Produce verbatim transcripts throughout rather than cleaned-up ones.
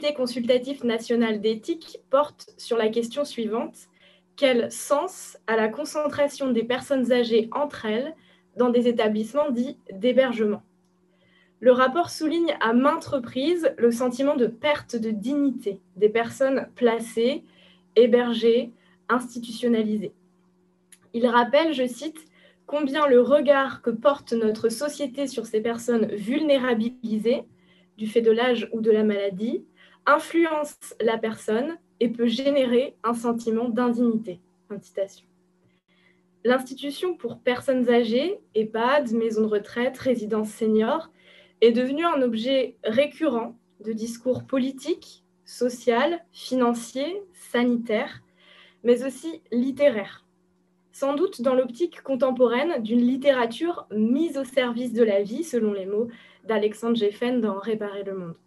consultatif national d'éthique porte sur la question suivante: quel sens a la concentration des personnes âgées entre elles dans des établissements dits d'hébergement? Le rapport souligne à maintes reprises le sentiment de perte de dignité des personnes placées, hébergées, institutionnalisées. Il rappelle, je cite, combien le regard que porte notre société sur ces personnes vulnérabilisées, du fait de l'âge ou de la maladie, influence la personne et peut générer un sentiment d'indignité. Fin de citation. L'institution pour personnes âgées, EHPAD, maisons de retraite, résidences seniors, est devenue un objet récurrent de discours politiques, social, financiers, sanitaires, mais aussi littéraires. Sans doute dans l'optique contemporaine d'une littérature mise au service de la vie, selon les mots d'Alexandre Geffen dans Réparer le monde.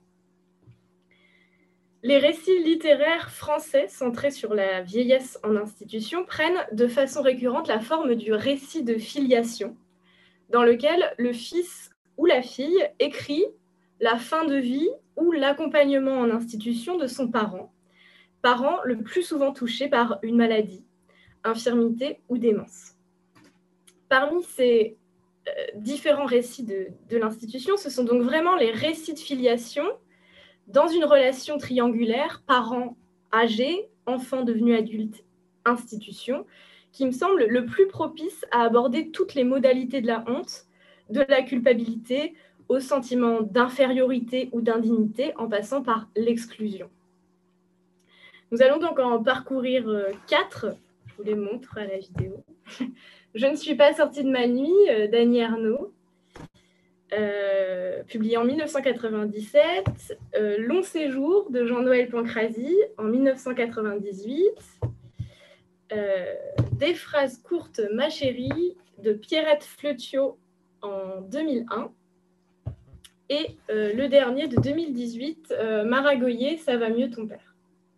Les récits littéraires français centrés sur la vieillesse en institution prennent de façon récurrente la forme du récit de filiation, dans lequel le fils ou la fille écrit la fin de vie ou l'accompagnement en institution de son parent, parent le plus souvent touché par une maladie, infirmité ou démence. Parmi ces euh, différents récits de, de l'institution, ce sont donc vraiment les récits de filiation dans une relation triangulaire, parents âgés, enfants devenus adultes, institution, qui me semble le plus propice à aborder toutes les modalités de la honte, de la culpabilité, au sentiment d'infériorité ou d'indignité, en passant par l'exclusion. Nous allons donc en parcourir euh, quatre. Je vous les montre à la vidéo. Je ne suis pas sortie de ma nuit, euh, d'Annie Ernaux, euh, publié en mille neuf cent quatre-vingt-dix-sept. Euh, Long séjour de Jean-Noël Pancrazy en mille neuf cent quatre-vingt-dix-huit. Euh, Des phrases courtes, ma chérie, de Pierrette Fleutiot en deux mille un. Et euh, le dernier de deux mille dix-huit, euh, Maragoyer, ça va mieux ton père.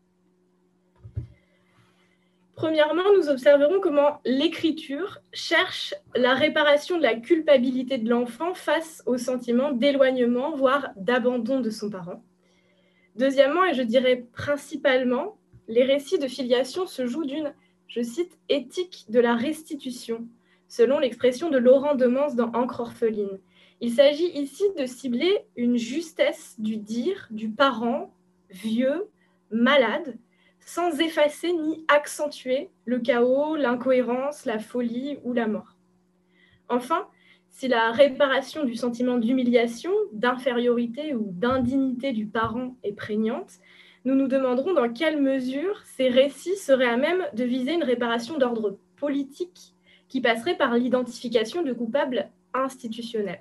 Premièrement, nous observerons comment l'écriture cherche la réparation de la culpabilité de l'enfant face au sentiment d'éloignement, voire d'abandon de son parent. Deuxièmement, et je dirais principalement, les récits de filiation se jouent d'une, je cite, éthique de la restitution, selon l'expression de Laurent Demens dans Encre orpheline. Il s'agit ici de cibler une justesse du dire du parent vieux, malade, sans effacer ni accentuer le chaos, l'incohérence, la folie ou la mort. Enfin, si la réparation du sentiment d'humiliation, d'infériorité ou d'indignité du parent est prégnante, nous nous demanderons dans quelle mesure ces récits seraient à même de viser une réparation d'ordre politique qui passerait par l'identification de coupables institutionnels.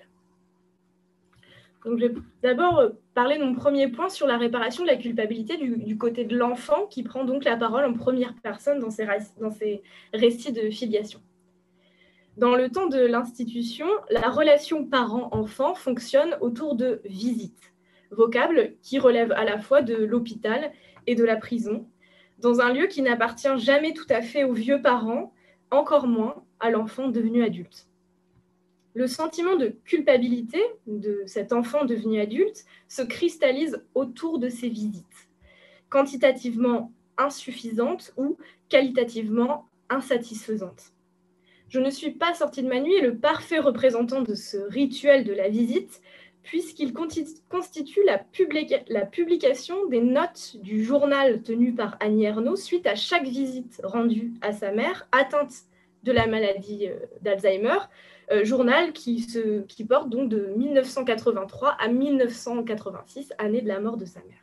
Donc, je vais d'abord parler de mon premier point sur la réparation de la culpabilité du, du côté de l'enfant qui prend donc la parole en première personne dans ces, dans ces récits de filiation. Dans le temps de l'institution, la relation parent-enfant fonctionne autour de visites, vocable qui relève à la fois de l'hôpital et de la prison, dans un lieu qui n'appartient jamais tout à fait aux vieux parents, encore moins à l'enfant devenu adulte. Le sentiment de culpabilité de cet enfant devenu adulte se cristallise autour de ces visites, quantitativement insuffisantes ou qualitativement insatisfaisantes. Je ne suis pas sortie de ma nuit le parfait représentant de ce rituel de la visite, puisqu'il constitue la, publica la publication des notes du journal tenu par Annie Ernaux suite à chaque visite rendue à sa mère, atteinte de la maladie d'Alzheimer, Euh, journal qui, se, qui porte donc de mille neuf cent quatre-vingt-trois à mille neuf cent quatre-vingt-six, année de la mort de sa mère.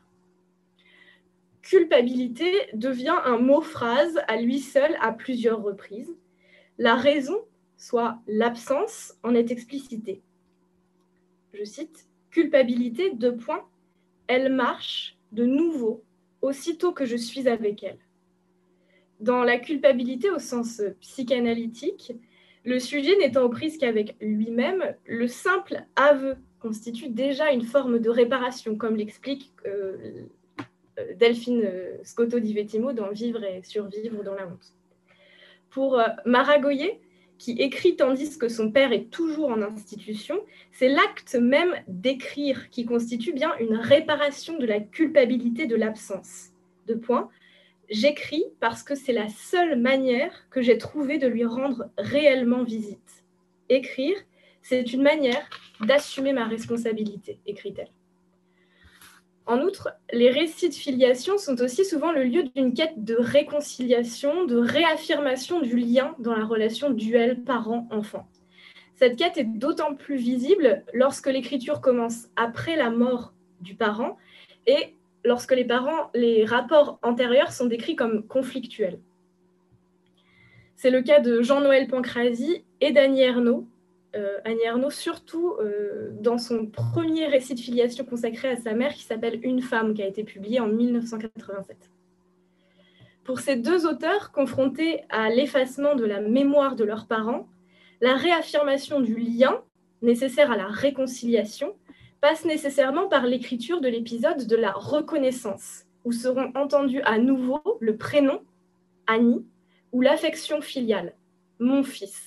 Culpabilité devient un mot-phrase à lui seul à plusieurs reprises. La raison, soit l'absence, en est explicitée. Je cite, « Culpabilité, deux points, elle marche de nouveau aussitôt que je suis avec elle. » Dans la culpabilité au sens psychanalytique, le sujet n'étant aux prises qu'avec lui-même, le simple aveu constitue déjà une forme de réparation, comme l'explique euh, Delphine Scotto di Vettimo dans Vivre et survivre dans la honte. Pour euh, Maragoyer, qui écrit tandis que son père est toujours en institution, c'est l'acte même d'écrire qui constitue bien une réparation de la culpabilité de l'absence. Deux points. J'écris parce que c'est la seule manière que j'ai trouvé de lui rendre réellement visite. Écrire, c'est une manière d'assumer ma responsabilité, écrit-elle. En outre, les récits de filiation sont aussi souvent le lieu d'une quête de réconciliation, de réaffirmation du lien dans la relation duel parent-enfant. Cette quête est d'autant plus visible lorsque l'écriture commence après la mort du parent et lorsque les parents, les rapports antérieurs sont décrits comme conflictuels. C'est le cas de Jean-Noël Pancrazy et d'Annie Ernaux. Euh, Annie Ernaux, surtout euh, dans son premier récit de filiation consacré à sa mère qui s'appelle « Une femme », qui a été publié en mille neuf cent quatre-vingt-sept. Pour ces deux auteurs, confrontés à l'effacement de la mémoire de leurs parents, la réaffirmation du lien nécessaire à la réconciliation passe nécessairement par l'écriture de l'épisode de la reconnaissance, où seront entendus à nouveau le prénom, Annie, ou l'affection filiale, mon fils.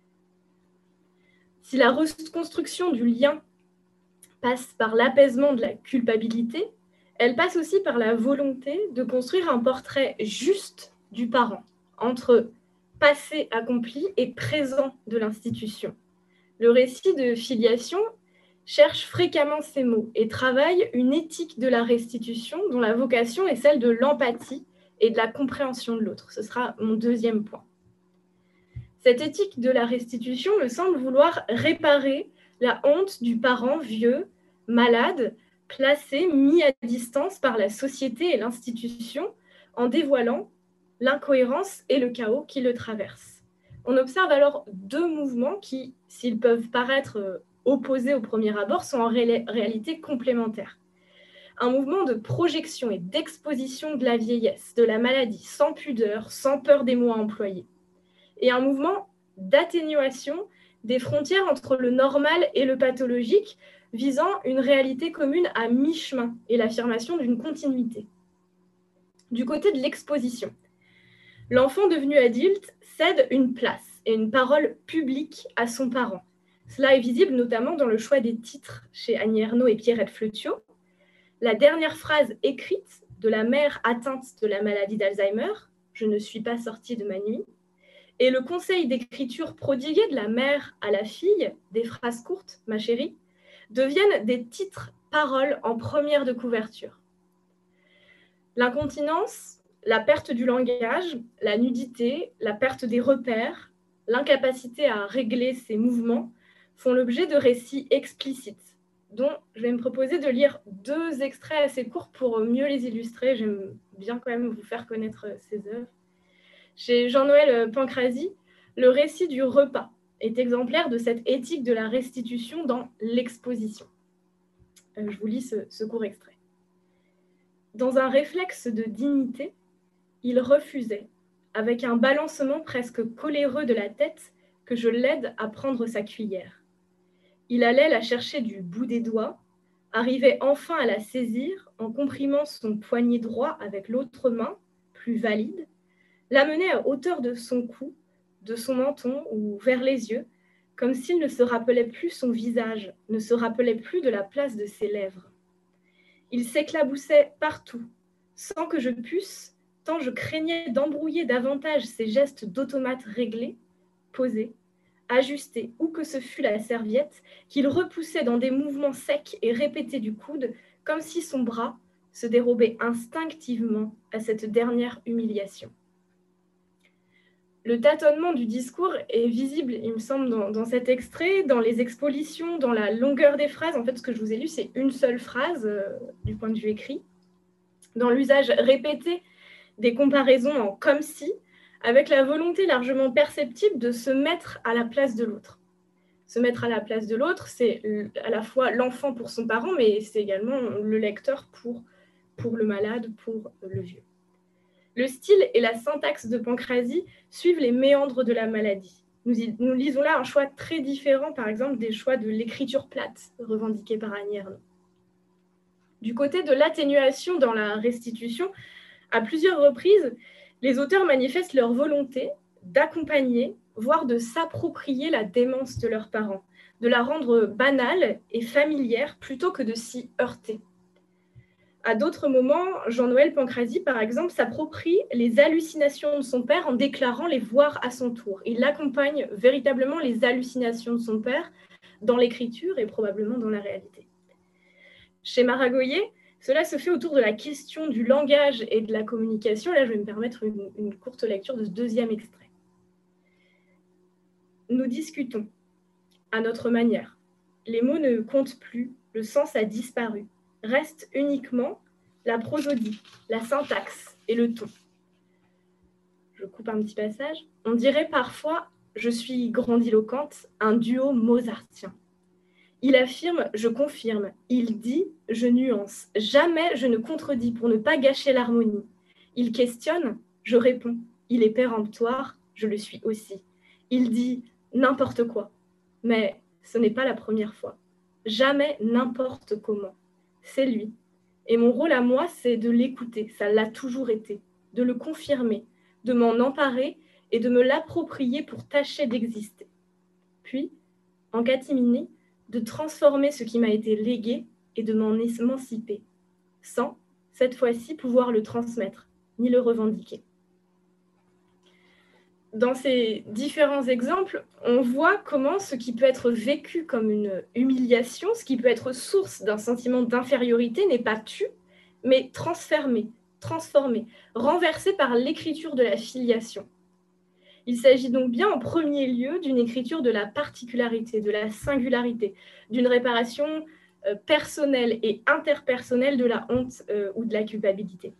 Si la reconstruction du lien passe par l'apaisement de la culpabilité, elle passe aussi par la volonté de construire un portrait juste du parent, entre passé accompli et présent de l'institution. Le récit de filiation cherche fréquemment ces mots et travaille une éthique de la restitution dont la vocation est celle de l'empathie et de la compréhension de l'autre. Ce sera mon deuxième point. Cette éthique de la restitution me semble vouloir réparer la honte du parent vieux, malade, placé, mis à distance par la société et l'institution en dévoilant l'incohérence et le chaos qui le traversent. On observe alors deux mouvements qui, s'ils peuvent paraître opposés au premier abord, sont en ré- réalité complémentaires. Un mouvement de projection et d'exposition de la vieillesse, de la maladie, sans pudeur, sans peur des mots à employer. Et un mouvement d'atténuation des frontières entre le normal et le pathologique, visant une réalité commune à mi-chemin et l'affirmation d'une continuité. Du côté de l'exposition, l'enfant devenu adulte cède une place et une parole publique à son parent. Cela est visible notamment dans le choix des titres chez Annie Ernaux et Pierrette Fleutiot. La dernière phrase écrite de la mère atteinte de la maladie d'Alzheimer, « Je ne suis pas sortie de ma nuit », et le conseil d'écriture prodigué de la mère à la fille, des phrases courtes, ma chérie, deviennent des titres paroles en première de couverture. L'incontinence, la perte du langage, la nudité, la perte des repères, l'incapacité à régler ses mouvements font l'objet de récits explicites, dont je vais me proposer de lire deux extraits assez courts pour mieux les illustrer. J'aime bien quand même vous faire connaître ces œuvres. Chez Jean-Noël Pancrazy, le récit du repas est exemplaire de cette éthique de la restitution dans l'exposition. Je vous lis ce, ce court extrait. Dans un réflexe de dignité, il refusait, avec un balancement presque coléreux de la tête, que je l'aide à prendre sa cuillère. Il allait la chercher du bout des doigts, arrivait enfin à la saisir en comprimant son poignet droit avec l'autre main, plus valide, l'amenait à hauteur de son cou, de son menton ou vers les yeux, comme s'il ne se rappelait plus son visage, ne se rappelait plus de la place de ses lèvres. Il s'éclaboussait partout, sans que je pusse, tant je craignais d'embrouiller davantage ses gestes d'automate réglés, posés, ajustés, où que ce fût la serviette, qu'il repoussait dans des mouvements secs et répétés du coude, comme si son bras se dérobait instinctivement à cette dernière humiliation. Le tâtonnement du discours est visible, il me semble, dans, dans cet extrait, dans les expositions, dans la longueur des phrases. En fait, ce que je vous ai lu, c'est une seule phrase euh, du point de vue écrit. Dans l'usage répété des comparaisons en « comme si », avec la volonté largement perceptible de se mettre à la place de l'autre. Se mettre à la place de l'autre, c'est à la fois l'enfant pour son parent, mais c'est également le lecteur pour, pour le malade, pour le vieux. Le style et la syntaxe de Pancrazy suivent les méandres de la maladie. Nous, y, nous lisons là un choix très différent, par exemple, des choix de l'écriture plate, revendiquée par Annie Ernaux. Du côté de l'atténuation dans la restitution, à plusieurs reprises, les auteurs manifestent leur volonté d'accompagner, voire de s'approprier la démence de leurs parents, de la rendre banale et familière plutôt que de s'y heurter. À d'autres moments, Jean-Noël Pancrazy, par exemple, s'approprie les hallucinations de son père en déclarant les voir à son tour. Il accompagne véritablement les hallucinations de son père dans l'écriture et probablement dans la réalité. Chez Maragoyer, cela se fait autour de la question du langage et de la communication. Là, je vais me permettre une, une courte lecture de ce deuxième extrait. Nous discutons, à notre manière. Les mots ne comptent plus, le sens a disparu. Reste uniquement la prosodie, la syntaxe et le ton. Je coupe un petit passage. On dirait parfois, je suis grandiloquente, un duo mozartien. Il affirme, je confirme. Il dit, je nuance. Jamais je ne contredis pour ne pas gâcher l'harmonie. Il questionne, je réponds. Il est péremptoire, je le suis aussi. Il dit n'importe quoi. Mais ce n'est pas la première fois. Jamais n'importe comment. C'est lui. Et mon rôle à moi, c'est de l'écouter. Ça l'a toujours été. De le confirmer, de m'en emparer et de me l'approprier pour tâcher d'exister. Puis, en catimini, de transformer ce qui m'a été légué et de m'en émanciper, sans, cette fois-ci, pouvoir le transmettre, ni le revendiquer. Dans ces différents exemples, on voit comment ce qui peut être vécu comme une humiliation, ce qui peut être source d'un sentiment d'infériorité n'est pas tu, mais transformé, transformé, renversé par l'écriture de la filiation. Il s'agit donc bien en premier lieu d'une écriture de la particularité, de la singularité, d'une réparation euh, personnelle et interpersonnelle de la honte euh, ou de la culpabilité.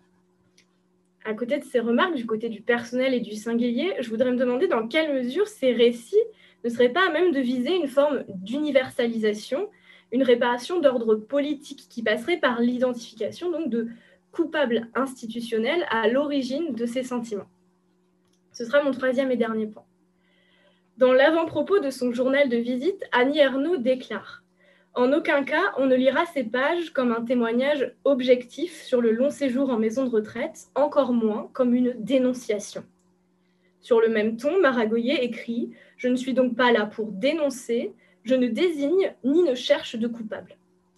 À côté de ces remarques, du côté du personnel et du singulier, je voudrais me demander dans quelle mesure ces récits ne seraient pas à même de viser une forme d'universalisation, une réparation d'ordre politique qui passerait par l'identification donc de coupables institutionnels à l'origine de ces sentiments. Ce sera mon troisième et dernier point. Dans l'avant-propos de son journal de visite, Annie Ernaux déclare « En aucun cas, on ne lira ces pages comme un témoignage objectif sur le long séjour en maison de retraite, encore moins comme une dénonciation. » Sur le même ton, Maragoyer écrit « Je ne suis donc pas là pour dénoncer, je ne désigne ni ne cherche de coupable. »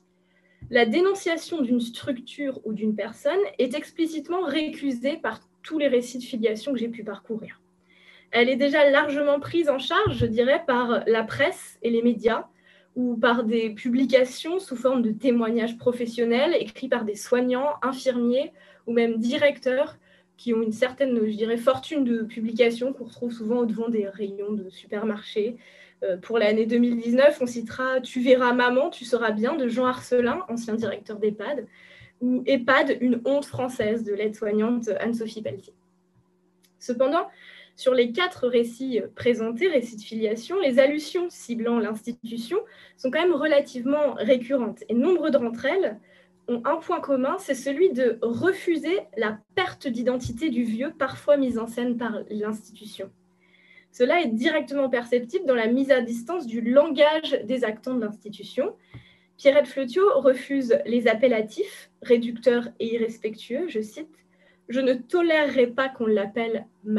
La dénonciation d'une structure ou d'une personne est explicitement récusée par tous les récits de filiation que j'ai pu parcourir. Elle est déjà largement prise en charge, je dirais, par la presse et les médias, ou par des publications sous forme de témoignages professionnels écrits par des soignants, infirmiers ou même directeurs qui ont une certaine, je dirais, fortune de publication qu'on retrouve souvent au-devant des rayons de supermarchés. Euh, pour l'année deux mille dix-neuf, on citera « Tu verras maman, tu seras bien » de Jean Arcelin, ancien directeur d'EHPAD, ou « EHPAD, une honte française » de l'aide-soignante Anne-Sophie Pelletier. Cependant, sur les quatre récits présentés, récits de filiation, les allusions ciblant l'institution sont quand même relativement récurrentes. Et nombre d'entre elles ont un point commun, c'est celui de refuser la perte d'identité du vieux, parfois mise en scène par l'institution. Cela est directement perceptible dans la mise à distance du langage des actants de l'institution. Pierrette Fleutiot refuse les appellatifs, réducteurs et irrespectueux, je cite, « Je ne tolérerai pas qu'on l'appelle mamie ».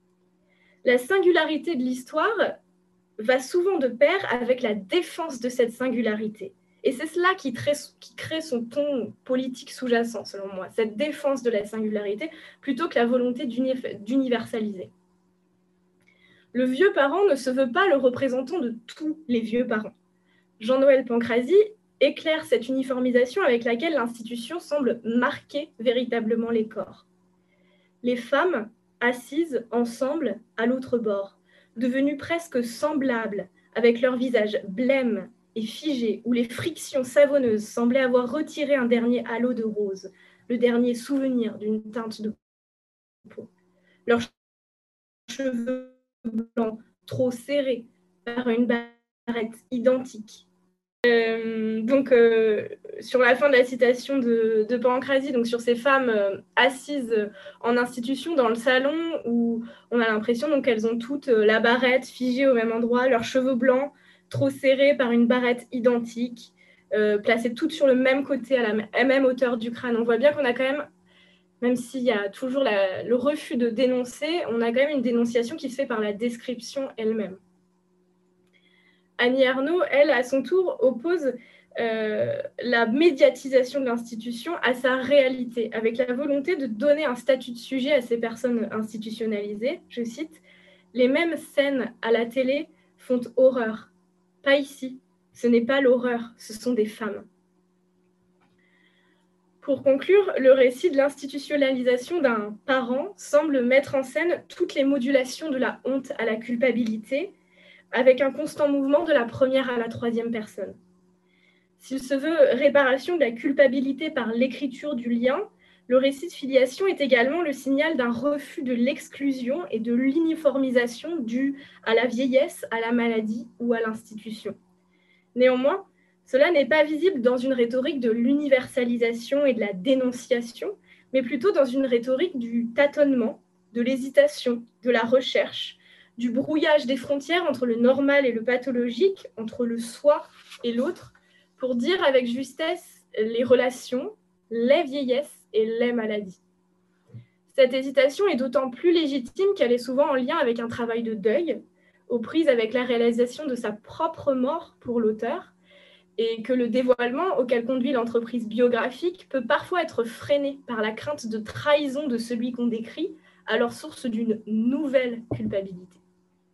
La singularité de l'histoire va souvent de pair avec la défense de cette singularité. Et c'est cela qui crée, qui crée son ton politique sous-jacent, selon moi, cette défense de la singularité, plutôt que la volonté d'universaliser. Le vieux parent ne se veut pas le représentant de tous les vieux parents. Jean-Noël Pancrazy éclaire cette uniformisation avec laquelle l'institution semble marquer véritablement les corps. Les femmes assises ensemble à l'autre bord, devenues presque semblables, avec leur visage blême et figé, où les frictions savonneuses semblaient avoir retiré un dernier halo de rose, le dernier souvenir d'une teinte de peau. Leurs cheveux blancs, trop serrés par une barrette identique. Euh, donc, euh, sur la fin de la citation de, de Pancrazy, donc sur ces femmes euh, assises en institution dans le salon, où on a l'impression qu'elles ont toutes euh, la barrette figée au même endroit, leurs cheveux blancs trop serrés par une barrette identique, euh, placées toutes sur le même côté, à la même hauteur du crâne. On voit bien qu'on a quand même Même s'il y a toujours la, le refus de dénoncer, on a quand même une dénonciation qui se fait par la description elle-même. Annie Ernaux, elle, à son tour, oppose euh, la médiatisation de l'institution à sa réalité, avec la volonté de donner un statut de sujet à ces personnes institutionnalisées. Je cite, « Les mêmes scènes à la télé font horreur. Pas ici. Ce n'est pas l'horreur, ce sont des femmes. » Pour conclure, le récit de l'institutionnalisation d'un parent semble mettre en scène toutes les modulations de la honte à la culpabilité, avec un constant mouvement de la première à la troisième personne. S'il se veut réparation de la culpabilité par l'écriture du lien, le récit de filiation est également le signal d'un refus de l'exclusion et de l'uniformisation due à la vieillesse, à la maladie ou à l'institution. Néanmoins, cela n'est pas visible dans une rhétorique de l'universalisation et de la dénonciation, mais plutôt dans une rhétorique du tâtonnement, de l'hésitation, de la recherche, du brouillage des frontières entre le normal et le pathologique, entre le soi et l'autre, pour dire avec justesse les relations, les vieillesses et les maladies. Cette hésitation est d'autant plus légitime qu'elle est souvent en lien avec un travail de deuil, aux prises avec la réalisation de sa propre mort pour l'auteur, et que le dévoilement auquel conduit l'entreprise biographique peut parfois être freiné par la crainte de trahison de celui qu'on décrit, alors source d'une nouvelle culpabilité.